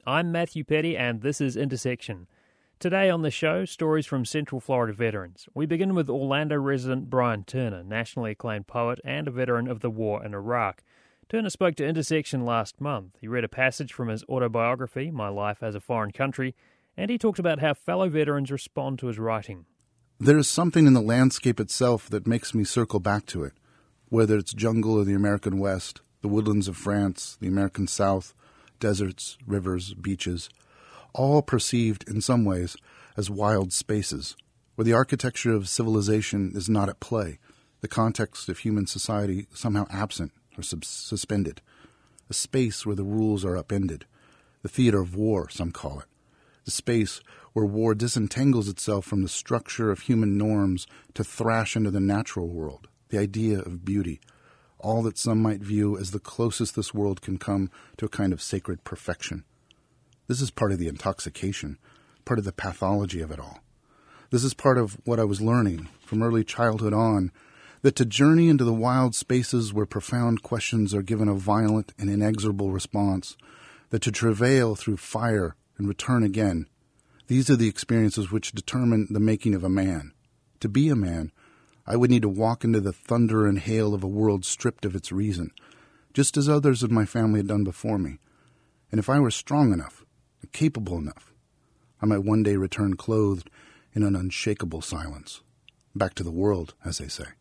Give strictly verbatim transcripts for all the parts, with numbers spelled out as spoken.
I'm Matthew Petty, and this is Intersection. Today on the show, stories from Central Florida veterans. We begin with Orlando resident Brian Turner, nationally acclaimed poet and a veteran of the war in Iraq. Turner spoke to Intersection last month. He read a passage from his autobiography, My Life as a Foreign Country, and he talked about how fellow veterans respond to his writing. There is something in the landscape itself that makes me circle back to it, whether it's jungle or the American West, the woodlands of France, the American South, deserts, rivers, beaches, all perceived in some ways as wild spaces, where the architecture of civilization is not at play, the context of human society somehow absent or sub- suspended, a space where the rules are upended, the theater of war, some call it, the space where war disentangles itself from the structure of human norms to thrash into the natural world, the idea of beauty, all that some might view as the closest this world can come to a kind of sacred perfection. This is part of the intoxication, part of the pathology of it all. This is part of what I was learning from early childhood on, that to journey into the wild spaces where profound questions are given a violent and inexorable response, that to travail through fire and return again, these are the experiences which determine the making of a man. To be a man, I would need to walk into the thunder and hail of a world stripped of its reason, just as others of my family had done before me. And if I were strong enough, and capable enough, I might one day return clothed in an unshakable silence. Back to the world, as they say.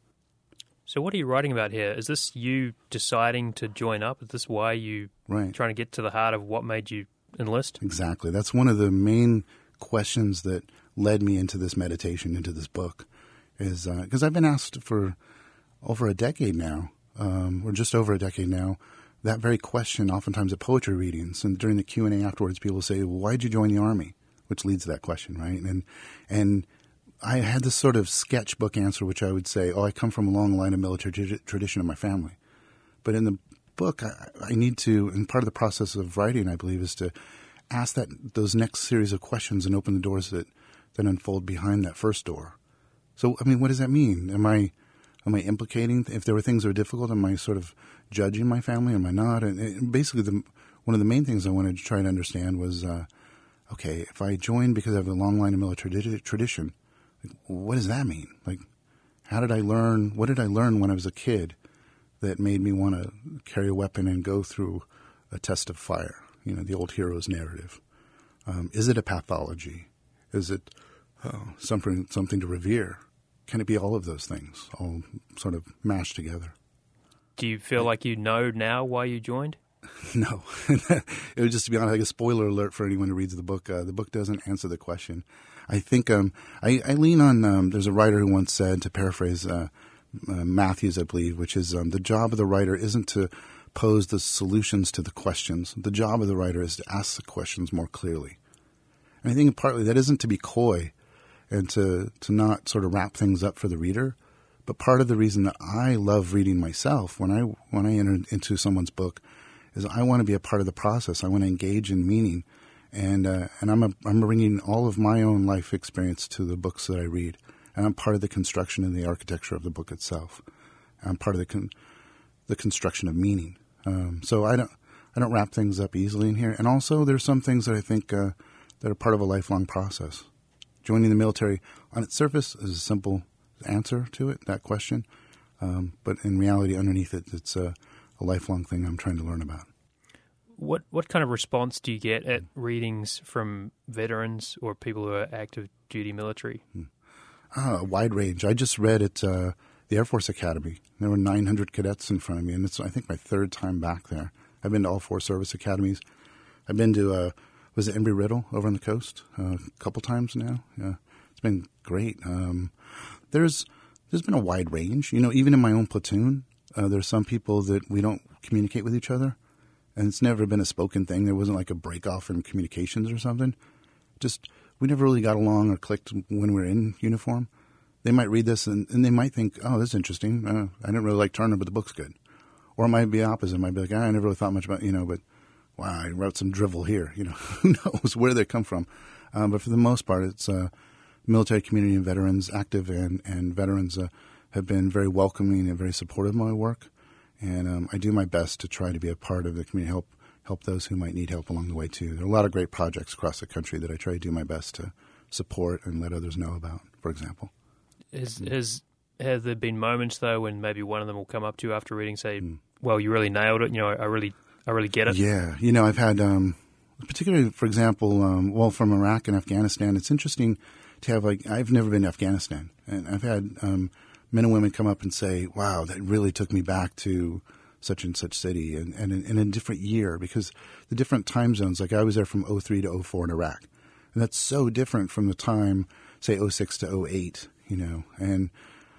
So what are you writing about here? Is this you deciding to join up? Is this why you right. trying to get to the heart of what made you enlist? Exactly. That's one of the main questions that led me into this meditation, into this book. Is because uh, I've been asked for over a decade now, um, or just over a decade now, that very question oftentimes at poetry readings. And during the Q and A afterwards, people say, well, why did you join the Army? Which leads to that question, right? And and I had this sort of sketchbook answer, which I would say, oh, I come from a long line of military tra- tradition in my family. But in the book, I, I need to, and part of the process of writing, I believe, is to ask that those next series of questions and open the doors that, that unfold behind that first door. So, I mean, what does that mean? Am I am I implicating, if there were things that were difficult, am I sort of judging my family? Am I not? And, and basically, the, one of the main things I wanted to try to understand was, uh, okay, if I joined because I have a long line of military tradition, like, what does that mean? Like, how did I learn, what did I learn when I was a kid that made me want to carry a weapon and go through a test of fire? You know, the old hero's narrative. Um, is it a pathology? Is it uh, something something to revere? Can it be all of those things, all sort of mashed together? Do you feel like you know now why you joined? No. It would just to be honest, like a spoiler alert for anyone who reads the book. Uh, the book doesn't answer the question. I think um, I, I lean on, um, there's a writer who once said, to paraphrase uh, uh, Matthews, I believe, which is um, the job of the writer isn't to pose the solutions to the questions. The job of the writer is to ask the questions more clearly. And I think partly that isn't to be coy and to, to not sort of wrap things up for the reader. But part of the reason that I love reading myself when I when I enter into someone's book is I want to be a part of the process. I want to engage in meaning. And uh, and I'm a, I'm bringing all of my own life experience to the books that I read. And I'm part of the construction and the architecture of the book itself. I'm part of the con- the construction of meaning. Um, so I don't I don't wrap things up easily in here. And also there's some things that I think uh, that are part of a lifelong process. Joining the military on its surface is a simple answer to it, that question. Um, but in reality, underneath it, it's a, a lifelong thing I'm trying to learn about. What what kind of response do you get at readings from veterans or people who are active duty military? Hmm. Ah, a wide range. I just read at uh, the Air Force Academy. There were nine hundred cadets in front of me, and it's, I think, my third time back there. I've been to all four service academies. I've been to, uh, was it Embry-Riddle over on the coast uh, a couple times now? Yeah, it's been great. Um, there's there's been a wide range. You know, even in my own platoon, uh, there's some people that we don't communicate with each other, and it's never been a spoken thing. There wasn't like a break-off in communications or something. Just we never really got along or clicked when we were in uniform. They might read this and, and they might think, oh, this is interesting. Uh, I didn't really like Turner, but the book's good. Or it might be opposite. It might be like, ah, I never really thought much about, you know, but wow, I wrote some drivel here. You know, who knows where they come from. Um, but for the most part, it's uh, military community and veterans, active and, and veterans uh, have been very welcoming and very supportive of my work. And um, I do my best to try to be a part of the community, help help those who might need help along the way, too. There are a lot of great projects across the country that I try to do my best to support and let others know about, for example. Has, has, have there been moments, though, when maybe one of them will come up to you after reading, say, mm. well, you really nailed it, you know, I really I really get it? Yeah. You know, I've had, um, particularly, for example, um, well, from Iraq and Afghanistan, it's interesting to have, like, I've never been to Afghanistan, and I've had um, men and women come up and say, wow, that really took me back to such and such city, and, and in, in a different year, because the different time zones, like I was there from oh three to oh four in Iraq, and that's so different from the time, say, oh six to oh eight, you know, and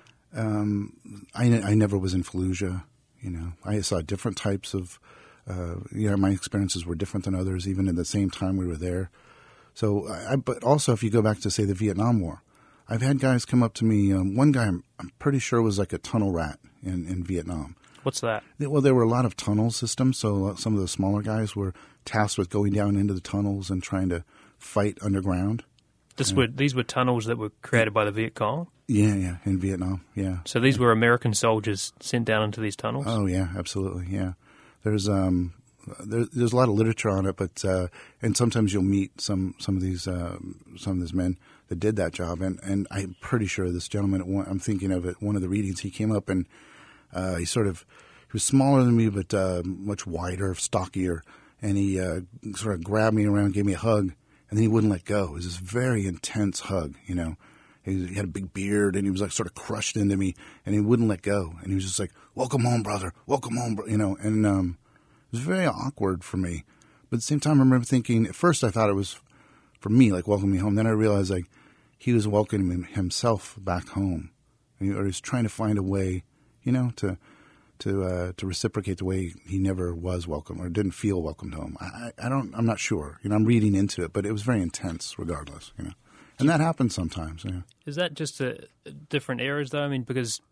um, I, I never was in Fallujah, you know, I saw different types of, uh, you know, my experiences were different than others, even in the same time we were there. So, I, but also if you go back to, say, the Vietnam War, I've had guys come up to me, um, one guy I'm, I'm pretty sure was like a tunnel rat in, in Vietnam. What's that? Well, there were a lot of tunnel systems, so some of the smaller guys were tasked with going down into the tunnels and trying to fight underground. This were, these were tunnels that were created by the Viet Cong? Yeah, yeah, in Vietnam, yeah. So these were American soldiers sent down into these tunnels? Oh, yeah, absolutely, yeah. There's um, there, there's a lot of literature on it, but uh, and sometimes you'll meet some some of these uh, some of these men that did that job, and, and I'm pretty sure this gentleman, at one, I'm thinking of it, one of the readings, he came up and uh, he sort of, he was smaller than me, but uh, much wider, stockier, and he uh, sort of grabbed me around, gave me a hug, and then he wouldn't let go. It was this very intense hug, you know. He, he had a big beard, and he was like sort of crushed into me, and he wouldn't let go. And he was just like, "Welcome home, brother. Welcome home, bro-, you know." And um, it was very awkward for me. But at the same time, I remember thinking, at first I thought it was for me, like welcoming me home. Then I realized like he was welcoming himself back home, and he, or he was trying to find a way, you know, to to uh, to reciprocate the way he never was welcome or didn't feel welcomed home. I, I don't, I'm not sure. You know, I'm reading into it, but it was very intense, regardless. You know. And that happens sometimes, yeah. Is that just a, different eras, though? I mean, because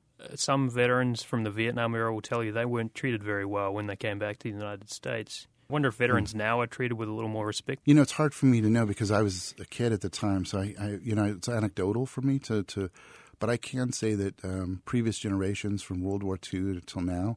some veterans from the Vietnam era will tell you they weren't treated very well when they came back to the United States. I wonder if veterans mm. now are treated with a little more respect. You know, it's hard for me to know because I was a kid at the time, so I, I you know, it's anecdotal for me to, to but I can say that um, previous generations from World War Two until now,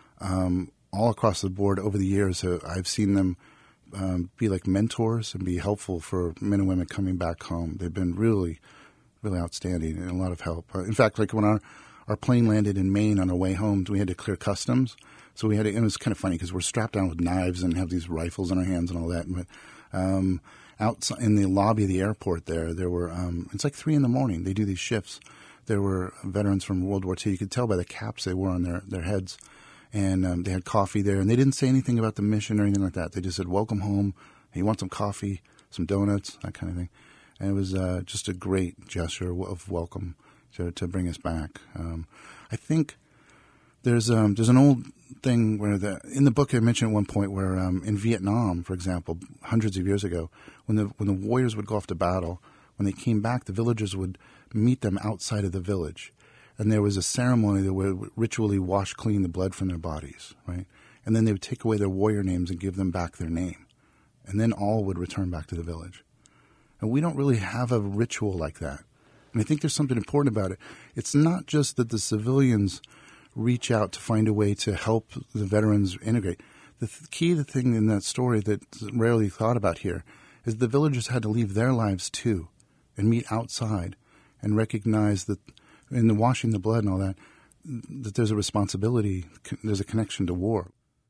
um, all across the board over the years, uh, I've seen them Um, be like mentors and be helpful for men and women coming back home. They've been really, really outstanding and a lot of help. Uh, in fact, like when our, our plane landed in Maine on our way home, we had to clear customs. So we had to, it was kind of funny because we're strapped down with knives and have these rifles in our hands and all that. But um, out in the lobby of the airport there, there were, um, it's like three in the morning. They do these shifts. There were veterans from World War Two. You could tell by the caps they wore on their, their heads. And um, they had coffee there, and they didn't say anything about the mission or anything like that. They just said, "Welcome home. Hey, you want some coffee, some donuts, that kind of thing." And it was uh, just a great gesture of welcome to, to bring us back. Um, I think there's um, there's an old thing where the in the book I mentioned at one point where um, in Vietnam, for example, hundreds of years ago, when the when the warriors would go off to battle, when they came back, the villagers would meet them outside of the village. And there was a ceremony that would ritually wash clean the blood from their bodies, right? And then they would take away their warrior names and give them back their name. And then all would return back to the village. And we don't really have a ritual like that. And I think there's something important about it. It's not just that the civilians reach out to find a way to help the veterans integrate. The th- key the thing in that story that's rarely thought about here is the villagers had to leave their lives too and meet outside and recognize that in the washing the blood and all that, that there's a responsibility, there's a connection to war.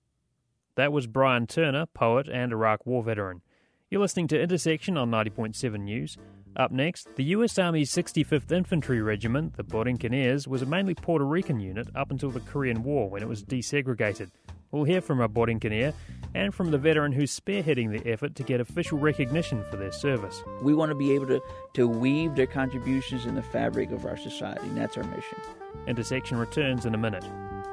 That was Brian Turner, poet and Iraq War veteran. You're listening to Intersection on ninety point seven News. Up next, the U S Army's sixty-fifth Infantry Regiment, the Borinqueneers, was a mainly Puerto Rican unit up until the Korean War when it was desegregated. We'll hear from a Borinqueneer and from the veteran who's spearheading the effort to get official recognition for their service. We want to be able to, to weave their contributions in the fabric of our society, and that's our mission. Intersection returns in a minute.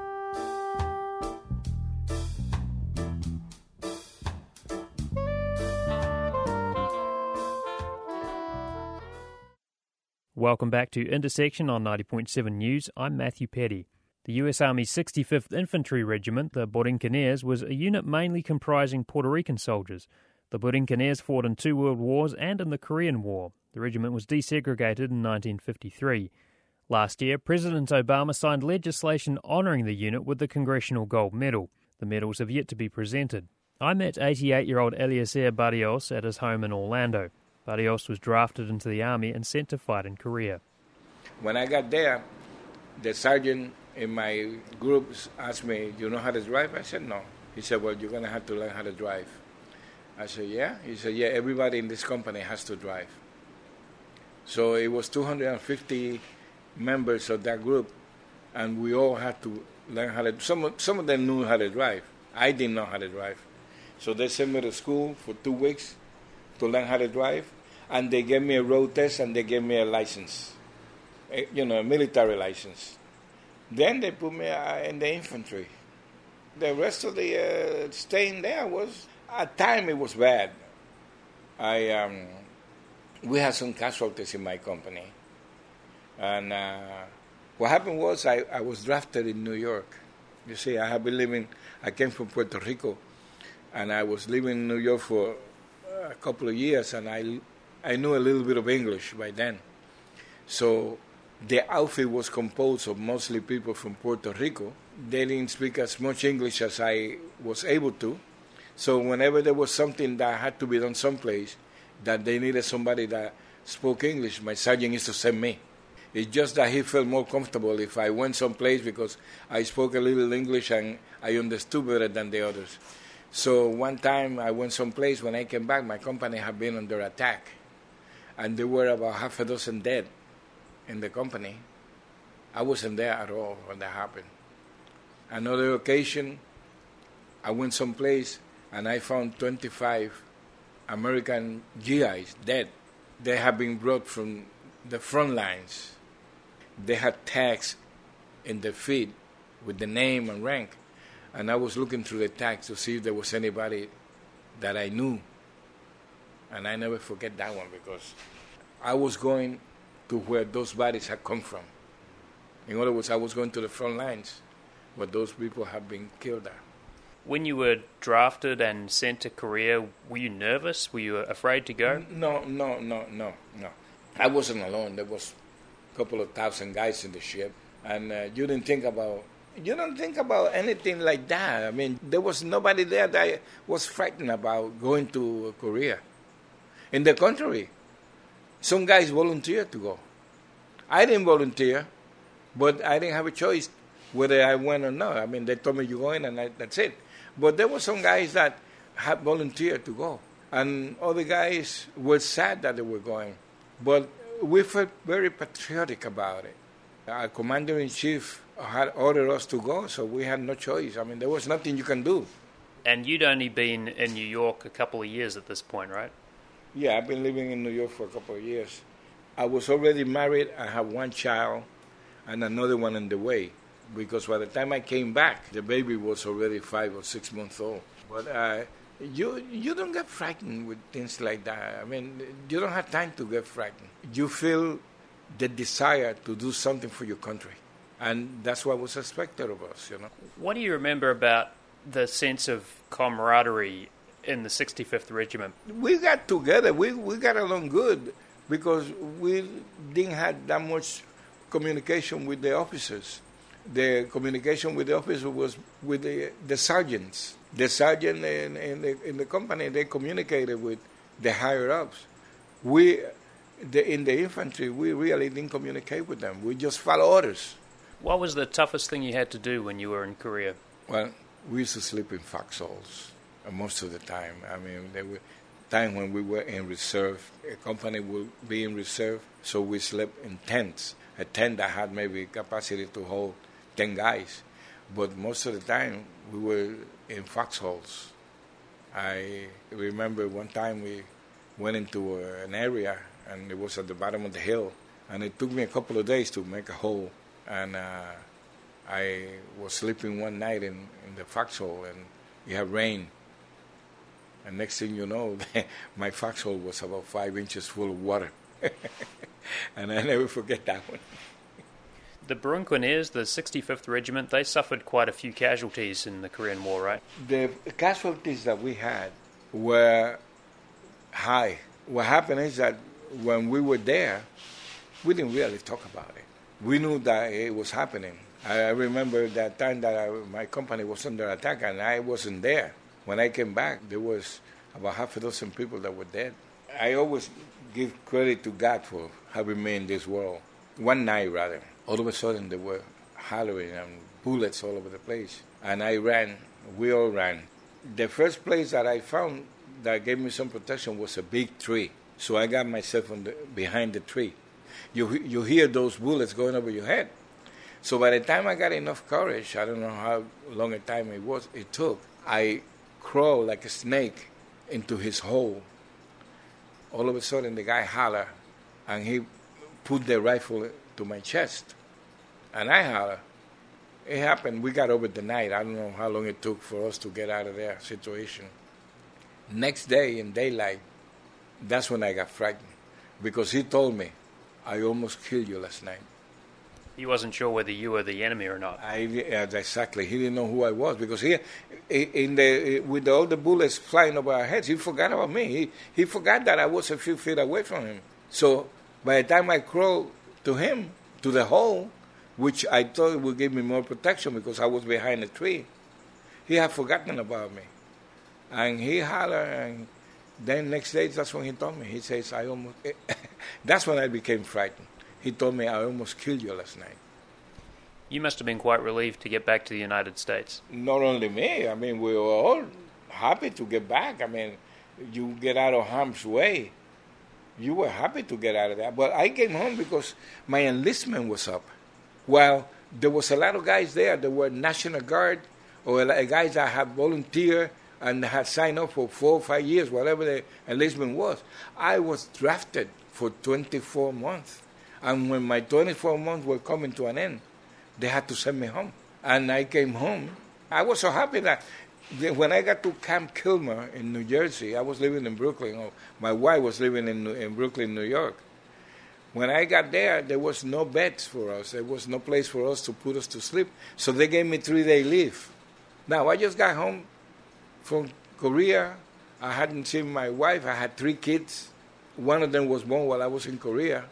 Welcome back to Intersection on ninety point seven News. I'm Matthew Petty. The U S Army's sixty-fifth Infantry Regiment, the Borinqueneers, was a unit mainly comprising Puerto Rican soldiers. The Borinqueneers fought in two world wars and in the Korean War. The regiment was desegregated in nineteen fifty-three. Last year, President Obama signed legislation honouring the unit with the Congressional Gold Medal. The medals have yet to be presented. I met eighty-eight-year-old Eliezer Barrios at his home in Orlando. Barrios was drafted into the army and sent to fight in Korea. When I got there, the sergeant in my group asked me, "Do you know how to drive?" I said, "No." He said, "Well, you're going to have to learn how to drive." I said, "Yeah?" He said, "Yeah, everybody in this company has to drive." So it was two hundred fifty members of that group, and we all had to learn how to. Some of, some of them knew how to drive. I didn't know how to drive. So they sent me to school for two weeks to learn how to drive, and they gave me a road test and they gave me a license, a, you know, a military license. Then they put me uh, in the infantry. The rest of the uh, staying there was, at time it was bad. I um, we had some casualties in my company, and uh, what happened was I, I was drafted in New York. You see, I have been living. I came from Puerto Rico, and I was living in New York for a couple of years, and I I knew a little bit of English by then. So the outfit was composed of mostly people from Puerto Rico. They didn't speak as much English as I was able to. So whenever there was something that had to be done someplace, that they needed somebody that spoke English, my sergeant used to send me. It's just that he felt more comfortable if I went someplace because I spoke a little English and I understood better than the others. So one time I went someplace, when I came back, my company had been under attack. And there were about half a dozen dead in the company. I wasn't there at all when that happened. Another occasion, I went someplace and I found twenty-five American G Is dead. They had been brought from the front lines. They had tags in their feet with the name and rank. And I was looking through the tags to see if there was anybody that I knew. And I never forget that one because I was going to where those bodies had come from. In other words, I was going to the front lines where those people have been killed at. When you were drafted and sent to Korea, were you nervous? Were you afraid to go? No, no, no, no, no. I wasn't alone. There was a couple of thousand guys in the ship, and uh, you didn't think about you don't think about anything like that. I mean, there was nobody there that was frightened about going to Korea. In the contrary, some guys volunteered to go. I didn't volunteer, but I didn't have a choice whether I went or not. I mean, they told me you're going, and I, that's it. But there were some guys that had volunteered to go, and other guys were sad that they were going. But we felt very patriotic about it. Our commander-in-chief had ordered us to go, so we had no choice. I mean, there was nothing you can do. And you'd only been in New York a couple of years at this point, right? Yeah, I've been living in New York for a couple of years. I was already married. I have one child and another one on the way. Because by the time I came back, the baby was already five or six months old. But uh, you you don't get frightened with things like that. I mean, you don't have time to get frightened. You feel the desire to do something for your country. And that's what was expected of us, you know. What do you remember about the sense of camaraderie in the sixty-fifth Regiment? We got together. We, we got along good because we didn't have that much communication with the officers. The communication with the officer was with the, the sergeants. The sergeant in, in, the, in the company, they communicated with the higher-ups. We, the, in the infantry, we really didn't communicate with them. We just follow orders. What was the toughest thing you had to do when you were in Korea? Well, we used to sleep in foxholes uh, most of the time. I mean, there were times when we were in reserve. A company would be in reserve, so we slept in tents. A tent that had maybe capacity to hold ten guys, but most of the time we were in foxholes. I remember one time we went into a, an area and it was at the bottom of the hill, and it took me a couple of days to make a hole, and uh, I was sleeping one night in, in the foxhole, and it had rained, and next thing you know, my foxhole was about five inches full of water. And I never forget that one. The Barunqueners, the sixty-fifth Regiment, they suffered quite a few casualties in the Korean War, right? The casualties that we had were high. What happened is that when we were there, we didn't really talk about it. We knew that it was happening. I remember that time that I, my company was under attack and I wasn't there. When I came back, there was about half a dozen people that were dead. I always give credit to God for having me in this world. One night, rather, all of a sudden there were hollering and bullets all over the place. And I ran. We all ran. The first place that I found that gave me some protection was a big tree. So I got myself on the, behind the tree. You you hear those bullets going over your head. So by the time I got enough courage, I don't know how long a time it was, it took, I crawled like a snake into his hole. All of a sudden the guy hollered, and he put the rifle to my chest. And I hollered. It happened. We got over the night. I don't know how long it took for us to get out of that situation. Next day in daylight, that's when I got frightened, because he told me, I almost killed you last night. He wasn't sure whether you were the enemy or not. I, yeah, exactly. He didn't know who I was, because he, in the with all the bullets flying over our heads, he forgot about me. He, he forgot that I was a few feet away from him. So by the time I crawled to him, to the hole, which I thought would give me more protection because I was behind a tree, he had forgotten about me. And he hollered, and then next day, that's when he told me. He says, I almost... That's when I became frightened. He told me, I almost killed you last night. You must have been quite relieved to get back to the United States. Not only me. I mean, we were all happy to get back. I mean, you get out of harm's way. You were happy to get out of that. But I came home because my enlistment was up. While there was a lot of guys there that were National Guard, or guys that had volunteered and had signed up for four or five years, whatever the enlistment was. I was drafted for twenty-four months. And when my twenty-four months were coming to an end, they had to send me home. And I came home. I was so happy that when I got to Camp Kilmer in New Jersey, I was living in Brooklyn. Or my wife was living in, in Brooklyn, New York. When I got there, there was no beds for us. There was no place for us to put us to sleep. So they gave me three-day leave. Now, I just got home from Korea. I hadn't seen my wife. I had three kids. One of them was born while I was in Korea.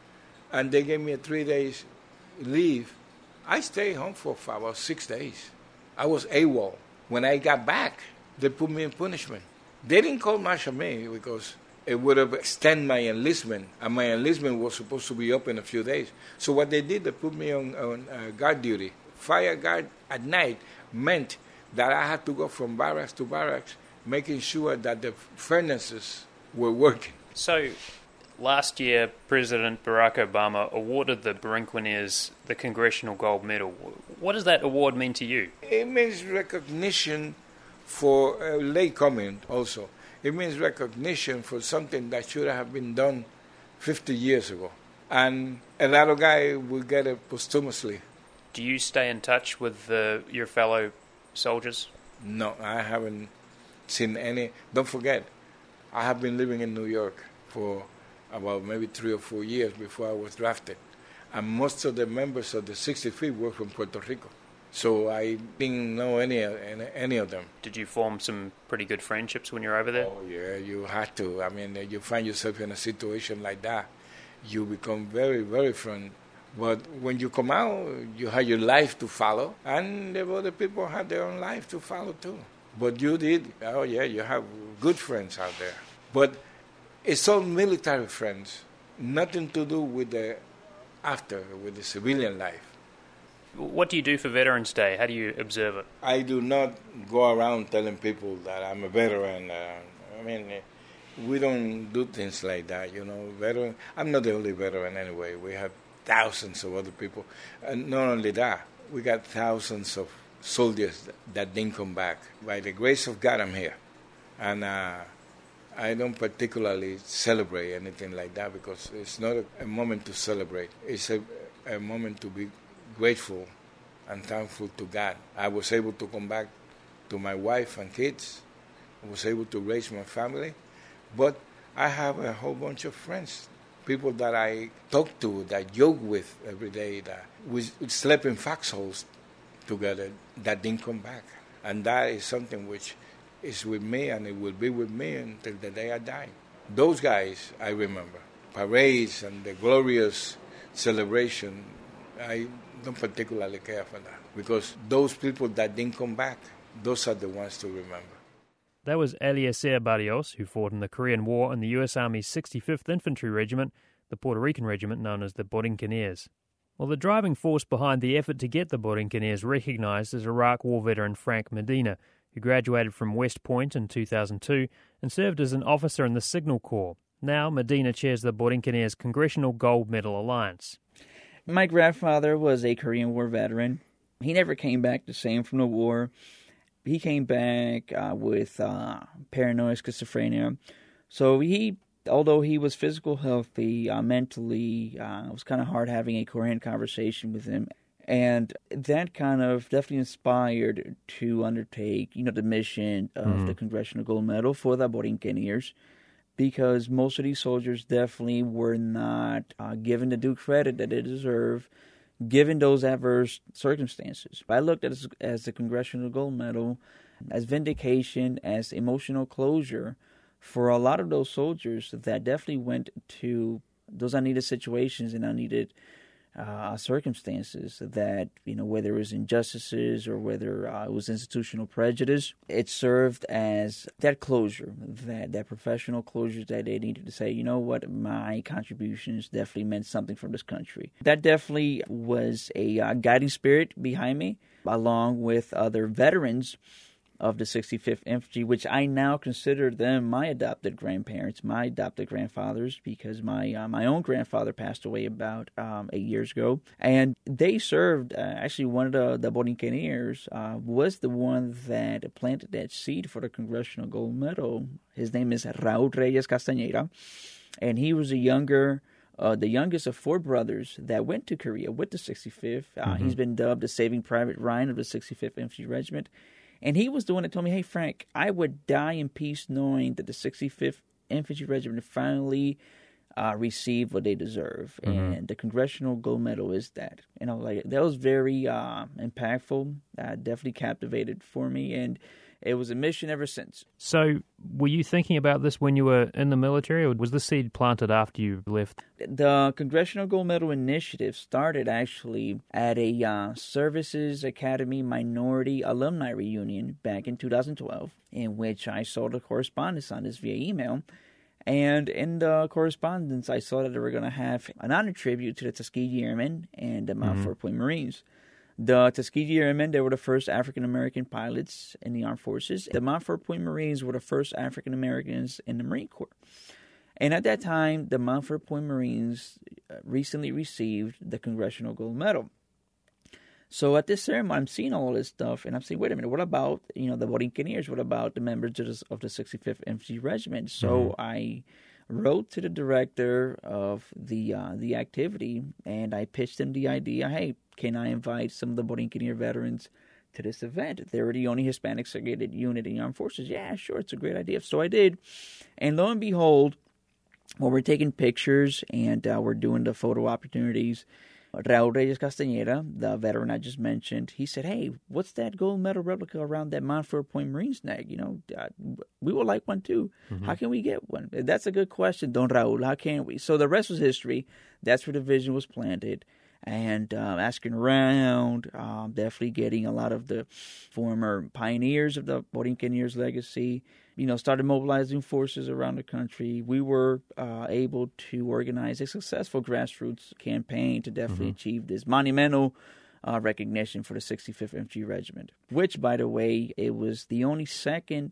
And they gave me a three days leave. I stayed home for about six days. I was AWOL. When I got back, they put me in punishment. They didn't call martial me because it would have extended my enlistment, and my enlistment was supposed to be up in a few days. So what they did, they put me on, on uh, guard duty. Fire guard at night meant that I had to go from barracks to barracks, making sure that the furnaces were working. So, last year, President Barack Obama awarded the Brinqueniers the Congressional Gold Medal. What does that award mean to you? It means recognition for a late comment also. It means recognition for something that should have been done fifty years ago. And a lot of guys will get it posthumously. Do you stay in touch with the, your fellow soldiers? No, I haven't seen any. Don't forget, I have been living in New York for about maybe three or four years before I was drafted. And most of the members of the sixty-fifth were from Puerto Rico. So I didn't know any, any any of them. Did you form some pretty good friendships when you were over there? Oh, yeah, you had to. I mean, you find yourself in a situation like that, you become very, very friendly. But when you come out, you have your life to follow, and the other people have their own life to follow too. But you did, oh yeah, you have good friends out there. But it's all military friends, nothing to do with the after, with the civilian life. What do you do for Veterans Day? How do you observe it? I do not go around telling people that I'm a veteran. Uh, I mean, we don't do things like that, you know. Veteran. I'm not the only veteran anyway. We have thousands of other people. And not only that, we got thousands of soldiers that didn't come back. By the grace of God, I'm here. And uh, I don't particularly celebrate anything like that because it's not a, a moment to celebrate. It's a, a moment to be grateful and thankful to God. I was able to come back to my wife and kids. I was able to raise my family. But I have a whole bunch of friends, people that I talk to, that joke with every day, that we slept in foxholes together, that didn't come back. And that is something which is with me, and it will be with me until the day I die. Those guys, I remember. Parades and the glorious celebration, I don't particularly care for that. Because those people that didn't come back, those are the ones to remember. That was Eliezer Barrios, who fought in the Korean War in the U S Army's sixty-fifth Infantry Regiment, the Puerto Rican regiment known as the Borinqueneers. Well, the driving force behind the effort to get the Borinqueneers recognized is Iraq War veteran Frank Medina, who graduated from West Point in two thousand two and served as an officer in the Signal Corps. Now, Medina chairs the Borinqueneers Congressional Gold Medal Alliance. My grandfather was a Korean War veteran. He never came back the same from the war. He came back uh, with uh, paranoid schizophrenia. So he, although he was physical healthy, uh, mentally, uh, it was kind of hard having a coherent conversation with him. And that kind of definitely inspired to undertake, you know, the mission of mm-hmm. the Congressional Gold Medal for the Borinqueneers, because most of these soldiers definitely were not uh, given the due credit that they deserve, given those adverse circumstances. I looked at it as, as the Congressional Gold Medal as vindication, as emotional closure for a lot of those soldiers that definitely went to those unneeded situations and unneeded uh, circumstances that, you know, whether it was injustices or whether uh, it was institutional prejudice, it served as that closure, that, that professional closure that they needed to say, you know what, my contributions definitely meant something for this country. That definitely was a uh, guiding spirit behind me, along with other veterans of the sixty-fifth Infantry, which I now consider them my adopted grandparents, my adopted grandfathers, because my uh, my own grandfather passed away about um, eight years ago. And they served, uh, actually one of the, the Borinqueneers uh, was the one that planted that seed for the Congressional Gold Medal. His name is Raul Reyes Castañeda, and he was a younger Uh, the youngest of four brothers that went to Korea with the sixty-fifth. Uh, mm-hmm. He's been dubbed the Saving Private Ryan of the sixty-fifth Infantry Regiment. And he was the one that told me, hey, Frank, I would die in peace knowing that the sixty-fifth Infantry Regiment finally uh, received what they deserve. Mm-hmm. And the Congressional Gold Medal is that. And I was like, that was very uh, impactful. Uh, definitely captivated for me. And it was a mission ever since. So were you thinking about this when you were in the military, or was the seed planted after you left? The Congressional Gold Medal Initiative started actually at a uh, Services Academy Minority Alumni Reunion back in two thousand twelve, in which I saw the correspondence on this via email. And in the correspondence, I saw that they were going to have an honor tribute to the Tuskegee Airmen and the Mount mm-hmm. Fort Point Marines. The Tuskegee Airmen, they were the first African-American pilots in the armed forces. The Mount Fort Point Marines were the first African-Americans in the Marine Corps. And at that time, the Mount Fort Point Marines recently received the Congressional Gold Medal. So at this ceremony, I'm seeing all this stuff, and I'm saying, wait a minute, what about, you know, the Borinqueneers? What about the members of the, of the sixty-fifth Infantry Regiment? So mm-hmm. I wrote to the director of the uh, the activity, and I pitched him the idea, hey, can I invite some of the Borinqueneer veterans to this event? They were the only Hispanic segregated unit in the armed forces. Yeah, sure, it's a great idea. So I did. And lo and behold, while we're taking pictures and uh, we're doing the photo opportunities, Raul Reyes Castañeda, the veteran I just mentioned, he said, hey, what's that gold medal replica around that Mount Fort Point Marines neck? You know, uh, we would like one too. Mm-hmm. How can we get one? That's a good question, Don Raul. How can we? So the rest was history. That's where the vision was planted. And uh, asking around, um, definitely getting a lot of the former pioneers of the Borinqueneers legacy, you know, started mobilizing forces around the country. We were uh, able to organize a successful grassroots campaign to definitely mm-hmm. achieve this monumental uh, recognition for the sixty-fifth Infantry Regiment, which, by the way, it was the only second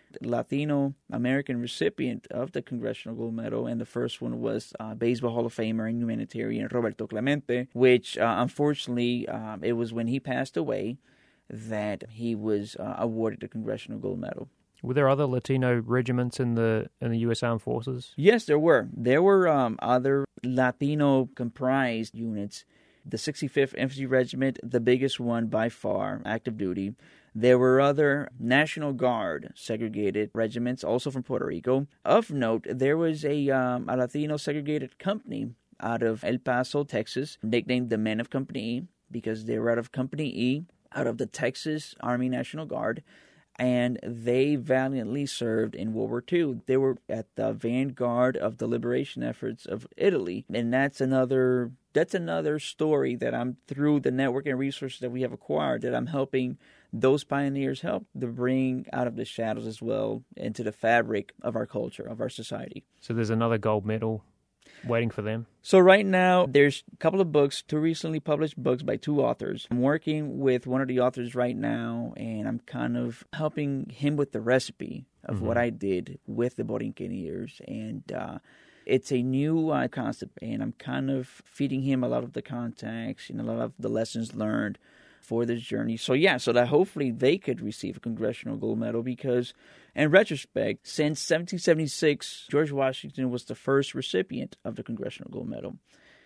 Latino American recipient of the Congressional Gold Medal, and the first one was uh, Baseball Hall of Famer and humanitarian Roberto Clemente, which uh, unfortunately um, it was when he passed away that he was uh, awarded the Congressional Gold Medal. Were there other Latino regiments in the in the U S Armed Forces? Yes, there were. There were um, other Latino comprised units. The sixty-fifth Infantry Regiment, the biggest one by far, active duty. There were other National Guard segregated regiments, also from Puerto Rico. Of note, there was a, um, a Latino segregated company out of El Paso, Texas, nicknamed the Men of Company E, because they were out of Company E, out of the Texas Army National Guard, and they valiantly served in World War Two. They were at the vanguard of the liberation efforts of Italy, and that's another that's another story that I'm, through the network and resources that we have acquired, that I'm helping those pioneers helped to bring out of the shadows as well into the fabric of our culture, of our society. So there's another gold medal waiting for them? So right now, there's a couple of books, two recently published books by two authors. I'm working with one of the authors right now, and I'm kind of helping him with the recipe of mm-hmm. what I did with the Borinqueneers. And uh, it's a new uh, concept, and I'm kind of feeding him a lot of the context and a lot of the lessons learned for this journey. So yeah, so that hopefully they could receive a Congressional Gold Medal, because in retrospect, since seventeen seventy-six, George Washington was the first recipient of the Congressional Gold Medal.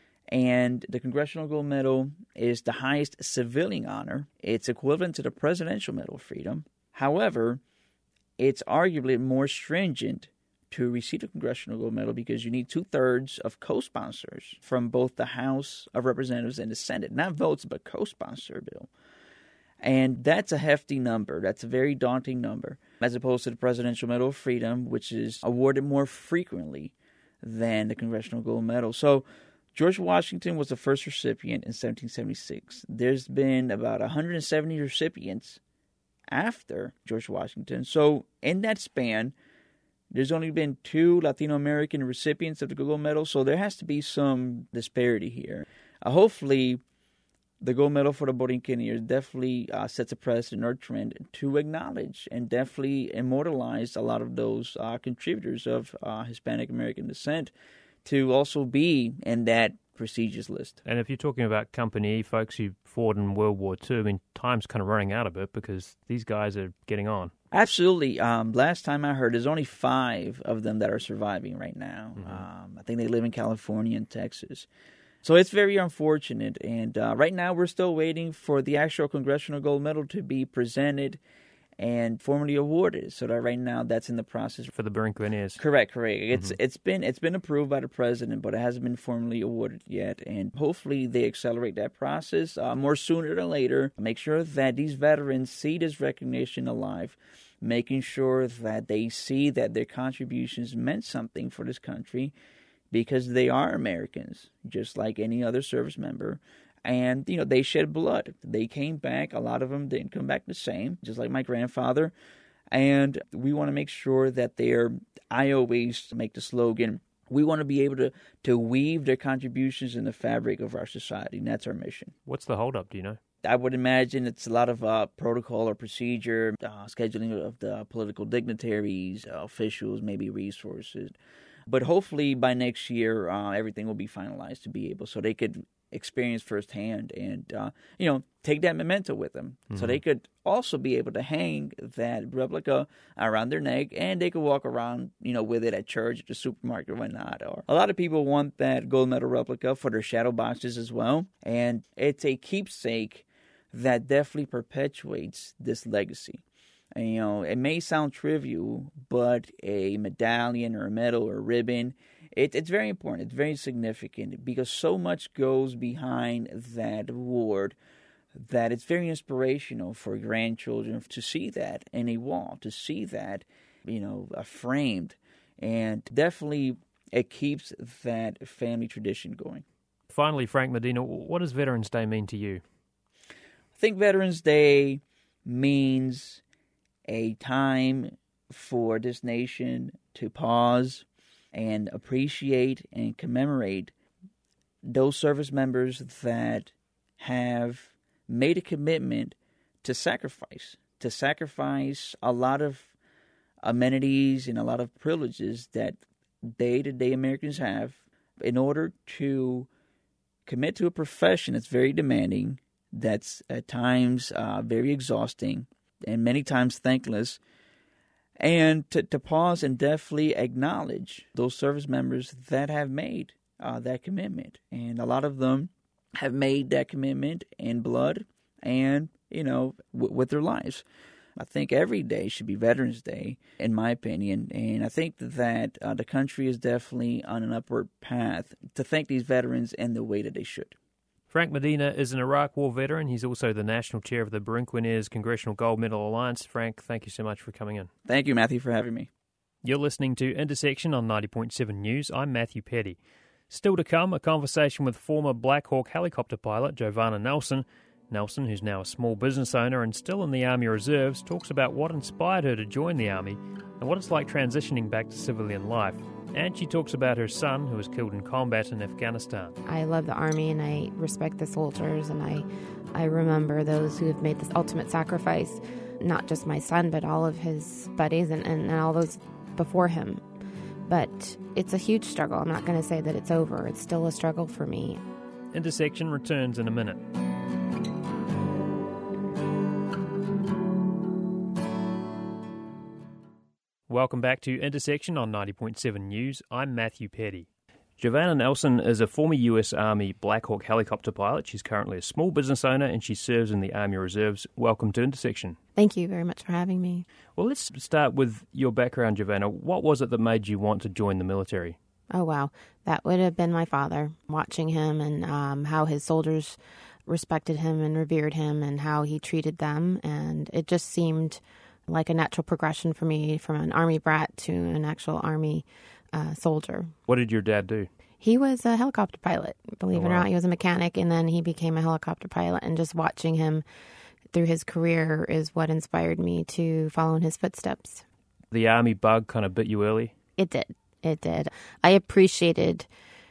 And the Congressional Gold Medal is the highest civilian honor. It's equivalent to the Presidential Medal of Freedom. However, it's arguably more stringent to receive the Congressional Gold Medal because you need two-thirds of co-sponsors from both the House of Representatives and the Senate. Not votes, but co-sponsor a bill. And that's a hefty number. That's a very daunting number, as opposed to the Presidential Medal of Freedom, which is awarded more frequently than the Congressional Gold Medal. So George Washington was the first recipient in seventeen seventy-six. There's been about one hundred seventy recipients after George Washington. So in that span, there's only been two Latino American recipients of the Gold Medal, so there has to be some disparity here. Uh, hopefully, the Gold Medal for the Borinqueneers definitely uh, sets a precedent or trend to acknowledge and definitely immortalize a lot of those uh, contributors of uh, Hispanic American descent to also be in that prestigious list. And if you're talking about Company E folks who fought in World War Two, I mean, time's kind of running out a bit because these guys are getting on. Absolutely. Um, last time I heard, there's only five of them that are surviving right now. Mm-hmm. Um, I think they live in California and Texas. So it's very unfortunate. And uh, right now we're still waiting for the actual Congressional Gold Medal to be presented and formally awarded. So that right now that's in the process. For the Borinqueneers. Correct, correct. It's mm-hmm. it's been it's been approved by the president, but it hasn't been formally awarded yet. And hopefully they accelerate that process uh, more sooner than later. Make sure that these veterans see this recognition alive, making sure that they see that their contributions meant something for this country, because they are Americans, just like any other service member. And, you know, they shed blood. They came back. A lot of them didn't come back the same, just like my grandfather. And we want to make sure that they're, I always make the slogan, we want to be able to, to weave their contributions in the fabric of our society. And that's our mission. What's the holdup, do you know? I would imagine it's a lot of uh, protocol or procedure, uh, scheduling of the political dignitaries, uh, officials, maybe resources. But hopefully by next year, uh, everything will be finalized to be able, so they could experience firsthand and, uh, you know, take that memento with them. Mm-hmm. So they could also be able to hang that replica around their neck, and they could walk around, you know, with it at church, at the supermarket, or whatnot. Or a lot of people want that gold medal replica for their shadow boxes as well. And it's a keepsake that definitely perpetuates this legacy. And, you know, it may sound trivial, but a medallion or a medal or a ribbon, it, it's very important. It's very significant because so much goes behind that award that it's very inspirational for grandchildren to see that in a wall, to see that, you know, uh, framed. And definitely it keeps that family tradition going. Finally, Frank Medina, what does Veterans Day mean to you? I think Veterans Day means a time for this nation to pause and appreciate and commemorate those service members that have made a commitment to sacrifice, to sacrifice a lot of amenities and a lot of privileges that day-to-day Americans have in order to commit to a profession that's very demanding, that's at times uh, very exhausting, and many times thankless, and to, to pause and definitely acknowledge those service members that have made uh, that commitment. And a lot of them have made that commitment in blood and, you know, w- with their lives. I think every day should be Veterans Day, in my opinion, and I think that uh, the country is definitely on an upward path to thank these veterans in the way that they should. Frank Medina is an Iraq War veteran. He's also the national chair of the Borinqueneers Congressional Gold Medal Alliance. Frank, thank you so much for coming in. Thank you, Matthew, for having me. You're listening to Intersection on ninety point seven News. I'm Matthew Petty. Still to come, a conversation with former Black Hawk helicopter pilot Giovanna Nelson Nelson, who's now a small business owner and still in the Army Reserves, talks about what inspired her to join the Army and what it's like transitioning back to civilian life. And she talks about her son, who was killed in combat in Afghanistan. I love the Army and I respect the soldiers, and I, I remember those who have made this ultimate sacrifice, not just my son, but all of his buddies and, and, and all those before him. But it's a huge struggle. I'm not going to say that it's over. It's still a struggle for me. Intersection returns in a minute. Welcome back to Intersection on ninety point seven News. I'm Matthew Petty. Giovanna Nelson is a former U S Army Black Hawk helicopter pilot. She's currently a small business owner and she serves in the Army Reserves. Welcome to Intersection. Thank you very much for having me. Well, let's start with your background, Giovanna. What was it that made you want to join the military? Oh, wow. That would have been my father, watching him and um, how his soldiers respected him and revered him and how he treated them. And it just seemed like a natural progression for me from an Army brat to an actual Army uh, soldier. What did your dad do? He was a helicopter pilot, believe Oh, it or wow. not. He was a mechanic, and then he became a helicopter pilot. And just watching him through his career is what inspired me to follow in his footsteps. The Army bug kind of bit you early? It did. It did. I appreciated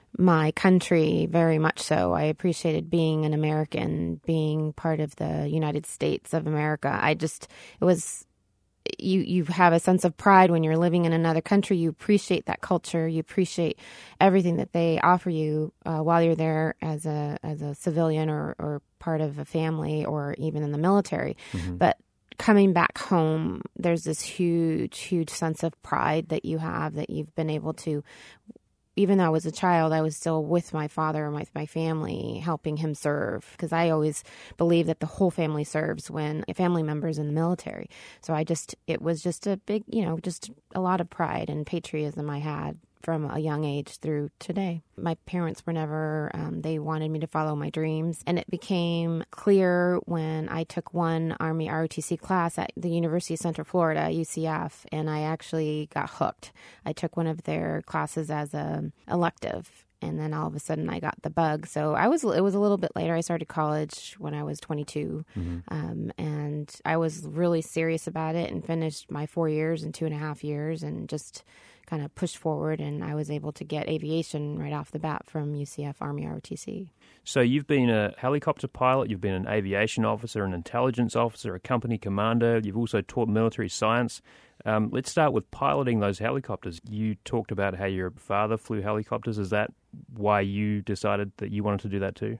my country very much so. I appreciated being an American, being part of the United States of America. I just, it was, you, you have a sense of pride when you're living in another country. You appreciate that culture. You appreciate everything that they offer you uh, while you're there as a as a civilian or, or part of a family or even in the military. Mm-hmm. But coming back home, there's this huge, huge sense of pride that you have that you've been able to, even though I was a child, I was still with my father and with my family, helping him serve. Because I always believe that the whole family serves when a family member is in the military. So I just, it was just a big, you know, just a lot of pride and patriotism I had from a young age through today. My parents were never, um, they wanted me to follow my dreams. And it became clear when I took one Army R O T C class at the University of Central Florida, U C F, and I actually got hooked. I took one of their classes as a elective. And then all of a sudden I got the bug. So I was, it was a little bit later. I started college when I was twenty-two. Mm-hmm. Um, and I was really serious about it and finished my four years in two and a half years and just kind of pushed forward. And I was able to get aviation right off the bat from U C F Army R O T C. So you've been a helicopter pilot, you've been an aviation officer, an intelligence officer, a company commander. You've also taught military science. Um, let's start with piloting those helicopters. You talked about how your father flew helicopters. Is that why you decided that you wanted to do that too?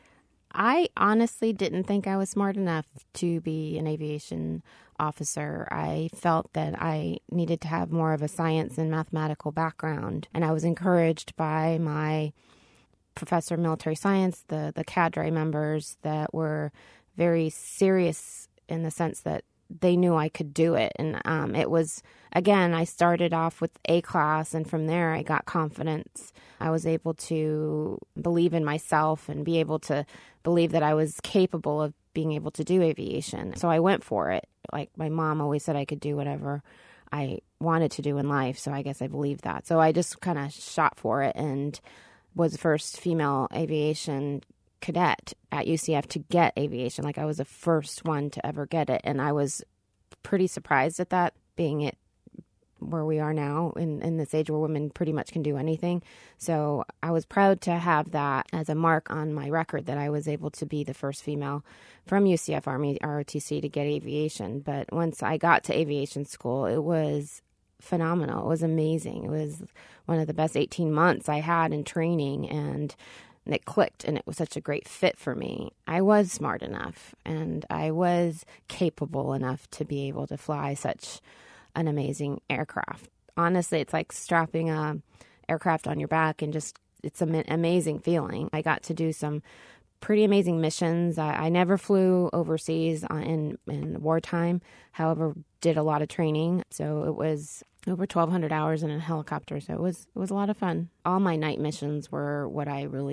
I honestly didn't think I was smart enough to be an aviation officer. I felt that I needed to have more of a science and mathematical background. And I was encouraged by my professor of military science, the, the cadre members that were very serious in the sense that they knew I could do it. And um, it was, again, I started off with A class, and from there I got confidence. I was able to believe in myself and be able to believe that I was capable of being able to do aviation. So I went for it. Like my mom always said I could do whatever I wanted to do in life. So I guess I believed that. So I just kind of shot for it and was the first female aviation cadet at U C F to get aviation. Like I was the first one to ever get it. And I was pretty surprised at that, being it where we are now in, in this age where women pretty much can do anything. So I was proud to have that as a mark on my record that I was able to be the first female from U C F Army R O T C to get aviation. But once I got to aviation school, it was phenomenal. It was amazing. It was one of the best eighteen months I had in training, and And it clicked, and it was such a great fit for me. I was smart enough, and I was capable enough to be able to fly such an amazing aircraft. Honestly, it's like strapping a aircraft on your back, and just it's an amazing feeling. I got to do some pretty amazing missions. I, I never flew overseas in, in wartime, however, did a lot of training. So it was over twelve hundred hours in a helicopter. So it was it was a lot of fun. All my night missions were what I really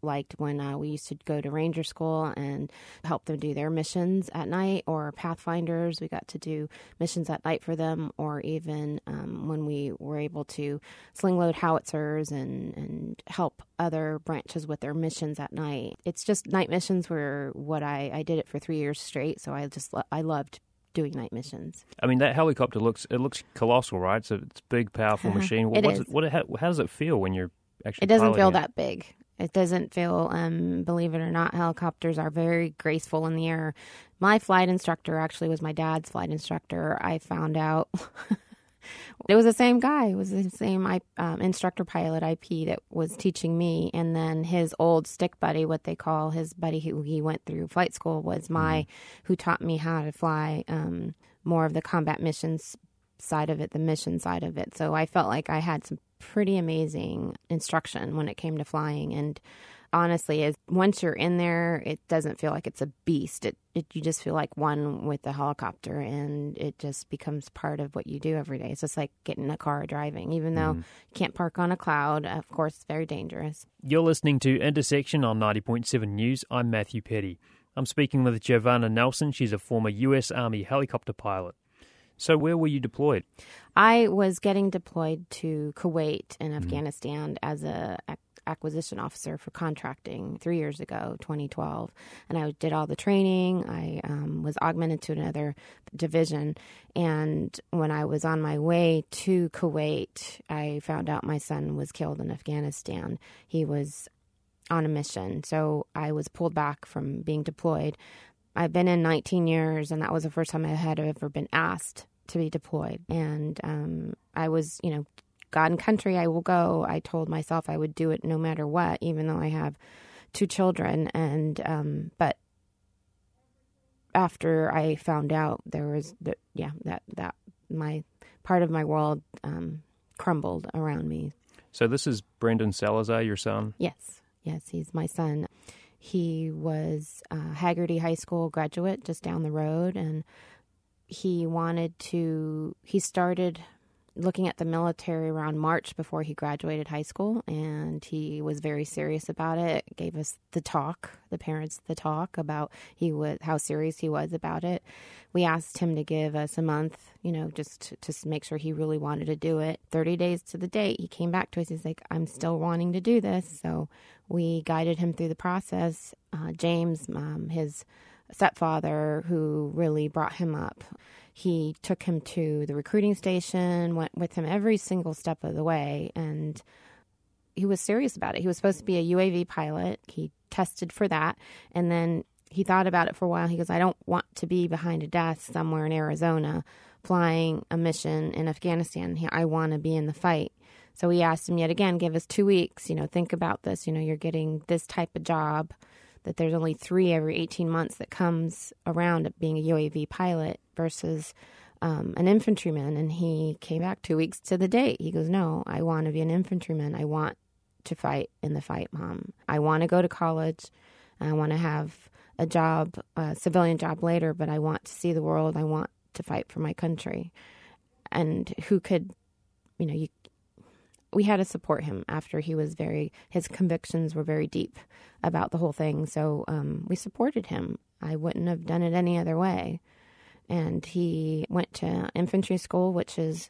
liked when uh, we used to go to Ranger School and help them do their missions at night, or Pathfinders. We got to do missions at night for them, or even um, when we were able to sling load howitzers and, and help other branches with their missions at night. It's just night missions were what I, I did it for three years straight, so I just I loved doing night missions. I mean, that helicopter looks it looks colossal, right? So it's a big, powerful machine. It What's is. It, what, how, how does it feel when you're actually It doesn't piloting feel it? that big. It doesn't feel, um, believe it or not, helicopters are very graceful in the air. My flight instructor actually was my dad's flight instructor. I found out it was the same guy. It was the same um, instructor pilot I P that was teaching me. And then his old stick buddy, what they call his buddy who he went through flight school, was my, mm-hmm. who taught me how to fly um, more of the combat missions side of it, the mission side of it. So I felt like I had some pretty amazing instruction when it came to flying. And honestly, as once you're in there, it doesn't feel like it's a beast. It, it you just feel like one with the helicopter, and it just becomes part of what you do every day. It's just like getting in a car driving, even though mm. you can't park on a cloud. Of course, it's very dangerous. You're listening to Intersection on ninety point seven News. I'm Matthew Petty. I'm speaking with Giovanna Nelson. She's a former U S Army helicopter pilot. So where were you deployed? I was getting deployed to Kuwait and Afghanistan as a ac- acquisition officer for contracting three years ago, twenty twelve. And I did all the training. I um, was augmented to another division. And when I was on my way to Kuwait, I found out my son was killed in Afghanistan. He was on a mission. So I was pulled back from being deployed. I've been in nineteen years, and that was the first time I had ever been asked to be deployed. And um, I was, you know, God and country, I will go. I told myself I would do it no matter what, even though I have two children. And um, but after I found out there was, the, yeah, that that my part of my world um, crumbled around me. So this is Brendan Salazar, your son? Yes, yes, he's my son. He was a Haggerty High School graduate just down the road, and he wanted to, he started looking at the military around March before he graduated high school, and he was very serious about it. Gave us the talk, the parents the talk about he was how serious he was about it. We asked him to give us a month, you know, just to, to make sure he really wanted to do it. thirty days to the date, he came back to us. He's like, I'm still wanting to do this. So we guided him through the process. Uh, James, um, his stepfather, who really brought him up, he took him to the recruiting station, went with him every single step of the way, and he was serious about it. He was supposed to be a U A V pilot. He tested for that, and then he thought about it for a while. He goes, I don't want to be behind a desk somewhere in Arizona flying a mission in Afghanistan. I want to be in the fight. So we asked him yet again, give us two weeks, you know, think about this. You know, you're getting this type of job, that there's only three every eighteen months that comes around at being a U A V pilot versus um, an infantryman. And he came back two weeks to the date. He goes, no, I want to be an infantryman. I want to fight in the fight, Mom. I want to go to college. I want to have a job, a civilian job later, but I want to see the world. I want to fight for my country. And who could, you know, you, we had to support him after he was very, his convictions were very deep about the whole thing. So um, we supported him. I wouldn't have done it any other way. And he went to infantry school, which is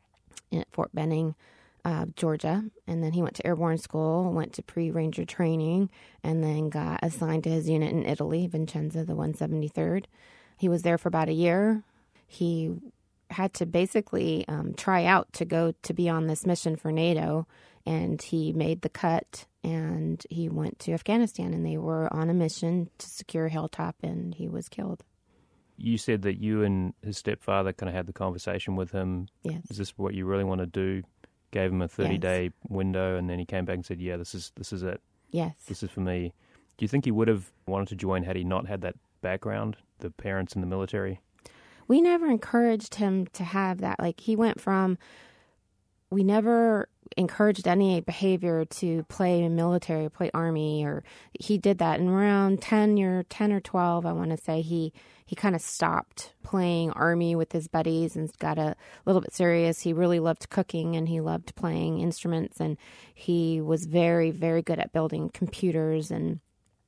at Fort Benning, uh, Georgia. And then he went to airborne school, went to pre-ranger training, and then got assigned to his unit in Italy, Vincenza, the one seventy-third. He was there for about a year. He had to basically um, try out to go to be on this mission for NATO, and he made the cut, and he went to Afghanistan, and they were on a mission to secure Hilltop, and he was killed. You said that you and his stepfather kind of had the conversation with him. Yes. Is this what you really want to do? Gave him a thirty-day yes. window, and then he came back and said, yeah, this is this is it. Yes. This is for me. Do you think he would have wanted to join had he not had that background, the parents in the military? We never encouraged him to have that. Like, he went from, we never encouraged any behavior to play military, play army, or he did that. And around ten or ten or twelve, I want to say, he he kind of stopped playing army with his buddies and got a little bit serious. He really loved cooking and he loved playing instruments, and he was very, very good at building computers. And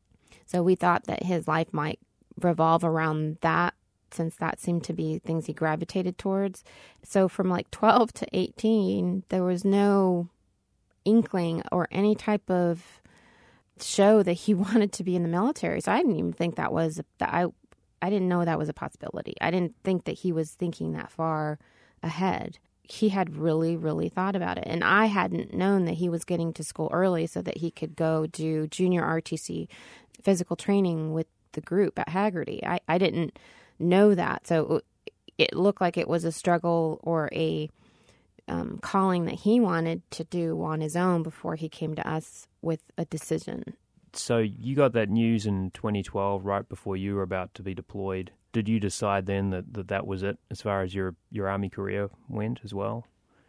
so we thought that his life might revolve around that, since that seemed to be things he gravitated towards. So from like twelve to eighteen, there was no inkling or any type of show that he wanted to be in the military. So I didn't even think that was, that I, I didn't know that was a possibility. I didn't think that he was thinking that far ahead. He had really, really thought about it. And I hadn't known that he was getting to school early so that he could go do junior R T C physical training with the group at Hagerty. I, I didn't know that. So it looked like it was a struggle or a um, calling that he wanted to do on his own before he came to us with a decision. So you got that news in twenty twelve, right before you were about to be deployed. Did you decide then that that, that was it as far as your, your Army career went as well?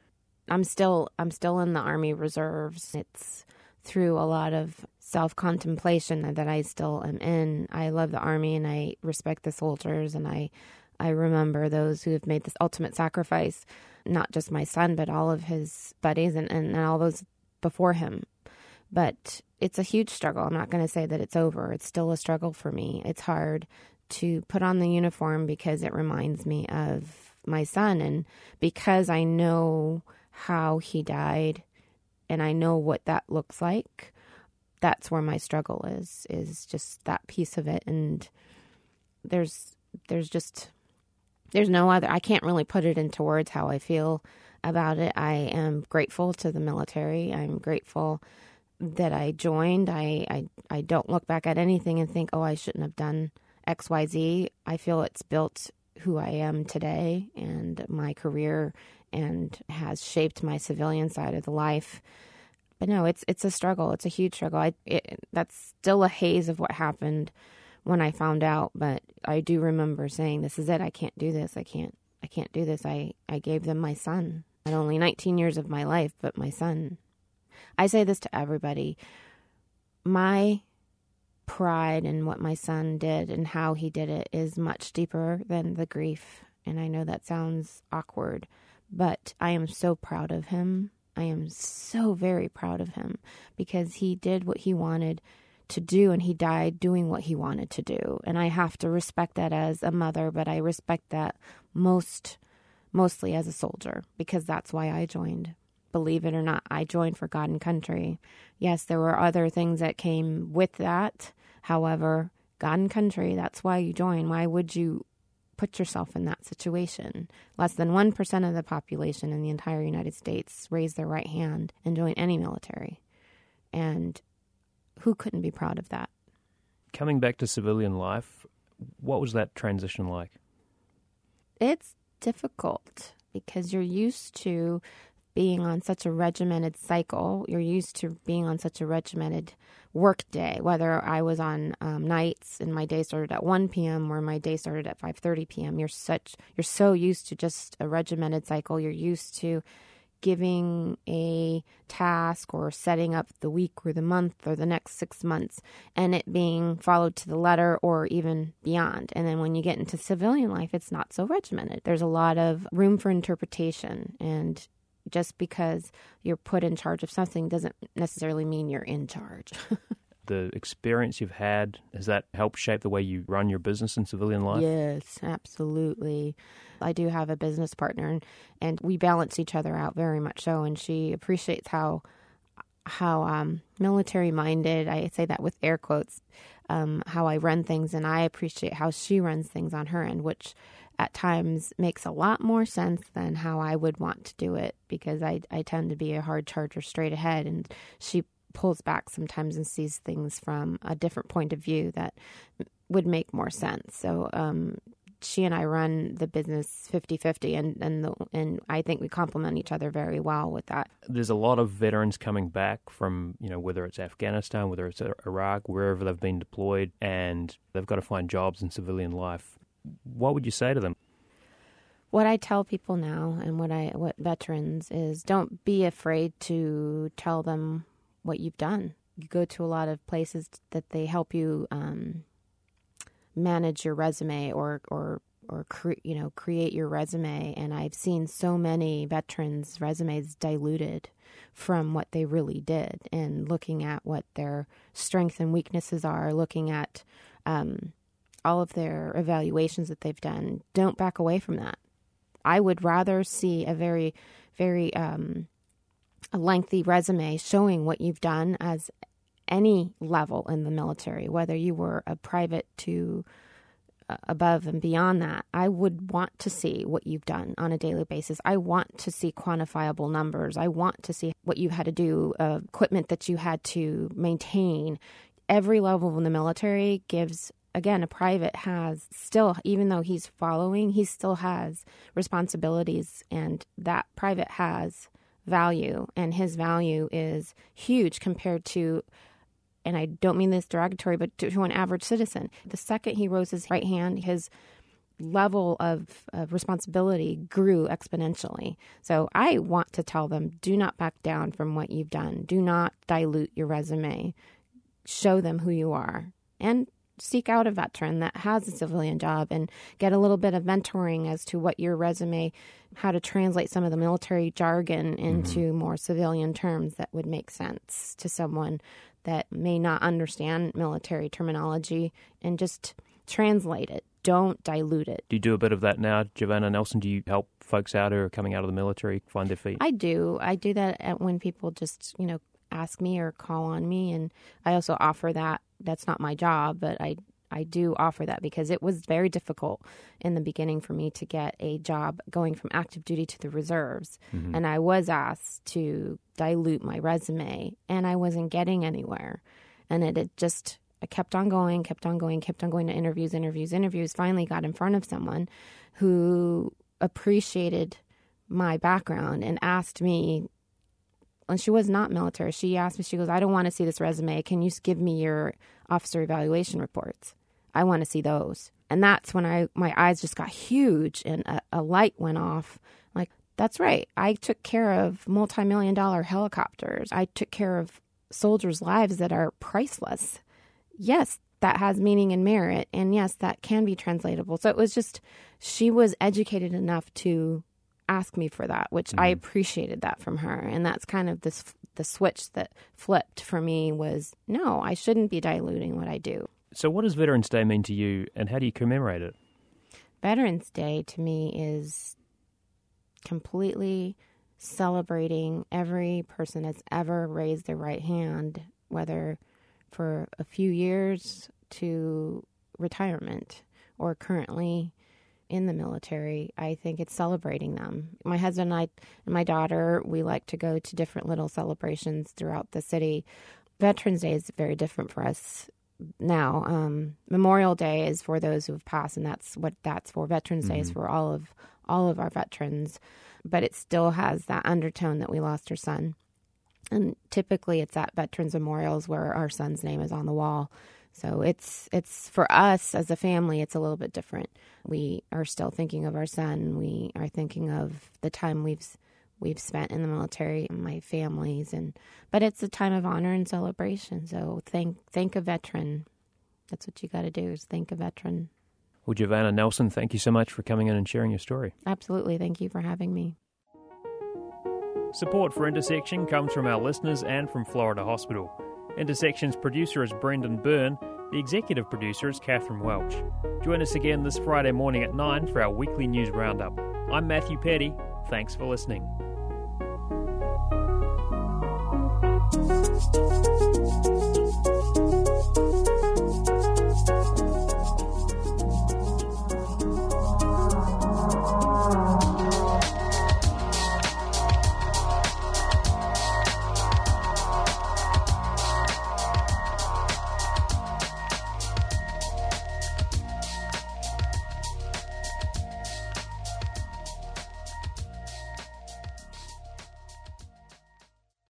I'm still I'm still in the Army Reserves. It's through a lot of self-contemplation that I still am in. I love the Army and I respect the soldiers, and I I remember those who have made this ultimate sacrifice, not just my son, but all of his buddies and, and, and all those before him. But it's a huge struggle. I'm not going to say that it's over. It's still a struggle for me. It's hard to put on the uniform because it reminds me of my son, and because I know how he died and I know what that looks like. That's where my struggle is, is just that piece of it. And there's, there's just, there's no other, I can't really put it into words how I feel about it. I am grateful to the military. I'm grateful that I joined. I, I, I don't look back at anything and think, oh, I shouldn't have done X, Y, Z. I feel it's built who I am today and my career, and has shaped my civilian side of the life. But no, it's it's a struggle. It's a huge struggle. I, it, that's still a haze of what happened when I found out. But I do remember saying, "This is it. I can't do this. I can't. I can't do this." I, I gave them my son. Not only nineteen years of my life, but my son. I say this to everybody. My pride in what my son did and how he did it is much deeper than the grief. And I know that sounds awkward, but I am so proud of him. I am so very proud of him because he did what he wanted to do and he died doing what he wanted to do. And I have to respect that as a mother, but I respect that most, mostly as a soldier, because that's why I joined. Believe it or not, I joined for God and country. Yes, there were other things that came with that. However, God and country, that's why you join. Why would you put yourself in that situation? Less than one percent of the population in the entire United States raise their right hand and join any military. And who couldn't be proud of that? Coming back to civilian life, what was that transition like? It's difficult because you're used to being on such a regimented cycle. You're used to being on such a regimented work day, whether I was on um, nights and my day started at one p.m. or my day started at five thirty p.m. You're such, you're so used to just a regimented cycle. You're used to giving a task or setting up the week or the month or the next six months and it being followed to the letter or even beyond. And then when you get into civilian life, it's not so regimented. There's a lot of room for interpretation, and just because you're put in charge of something doesn't necessarily mean you're in charge. The experience you've had, has that helped shape the way you run your business in civilian life? Yes, absolutely. I do have a business partner, and, and we balance each other out very much so, and she appreciates how how um, military-minded, I say that with air quotes, um, how I run things, and I appreciate how she runs things on her end, which at times makes a lot more sense than how I would want to do it, because I, I tend to be a hard charger straight ahead, and she pulls back sometimes and sees things from a different point of view that would make more sense. So um, she and I run the business fifty-fifty, and and, the, and I think we complement each other very well with that. There's a lot of veterans coming back from, you know, whether it's Afghanistan, whether it's Iraq, wherever they've been deployed, and they've got to find jobs in civilian life. What would you say to them? What I tell people now and what I what veterans is don't be afraid to tell them what you've done. You go to a lot of places that they help you um, manage your resume or or or cre- you know create your resume, and I've seen so many veterans' resumes diluted from what they really did, and looking at what their strengths and weaknesses are, looking at um, all of their evaluations that they've done. Don't back away from that. I would rather see a very, very um, a lengthy resume showing what you've done as any level in the military, whether you were a private to uh, above and beyond that. I would want to see what you've done on a daily basis. I want to see quantifiable numbers. I want to see what you had to do, uh, equipment that you had to maintain. Every level in the military gives. Again, a private has still, even though he's following, he still has responsibilities, and that private has value, and his value is huge compared to, and I don't mean this derogatory, but to, to an average citizen. The second he rose his right hand, his level of, of responsibility grew exponentially. So I want to tell them, do not back down from what you've done. Do not dilute your resume. Show them who you are. And seek out a veteran that has a civilian job and get a little bit of mentoring as to what your resume, how to translate some of the military jargon into mm-hmm. more civilian terms that would make sense to someone that may not understand military terminology, and just translate it. Don't dilute it. Do you do a bit of that now, Giovanna Nelson? Do you help folks out who are coming out of the military find their feet? I do. I do that at when people just, you know, ask me or call on me, and I also offer that. That's not my job, but I I do offer that because it was very difficult in the beginning for me to get a job going from active duty to the reserves. Mm-hmm. And I was asked to dilute my resume, and I wasn't getting anywhere. And it, it just, I kept on going, kept on going, kept on going to interviews, interviews, interviews, finally got in front of someone who appreciated my background and asked me, and she was not military. She asked me, she goes, I don't want to see this resume. Can you give me your officer evaluation reports? I want to see those. And that's when I my eyes just got huge and a, a light went off. I'm like, that's right. I took care of multi-million dollar helicopters. I took care of soldiers' lives that are priceless. Yes, that has meaning and merit. And yes, that can be translatable. So it was just, she was educated enough to ask me for that, which mm-hmm. I appreciated that from her. And that's kind of this the switch that flipped for me was, no, I shouldn't be diluting what I do. So what does Veterans Day mean to you, and how do you commemorate it? Veterans Day to me is completely celebrating every person that's ever raised their right hand, whether for a few years to retirement or currently in the military. I think it's celebrating them. My husband and I and my daughter, we like to go to different little celebrations throughout the city. Veterans Day is very different for us now. Um, Memorial Day is for those who have passed, and that's what that's for. Veterans mm-hmm. Day is for all of all of our veterans, but it still has that undertone that we lost our son. And typically it's at veterans memorials where our son's name is on the wall. So it's it's for us as a family, it's a little bit different. We are still thinking of our son. We are thinking of the time we've we've spent in the military and my families, and but it's a time of honor and celebration. So thank thank a veteran. That's what you got to do, is thank a veteran. Well, Giovanna Nelson, thank you so much for coming in and sharing your story. Absolutely. Thank you for having me. Support for Intersection comes from our listeners and from Florida Hospital. Intersection's producer is Brendan Byrne. The executive producer is Catherine Welch. Join us again this Friday morning at nine for our weekly news roundup. I'm Matthew Petty. Thanks for listening.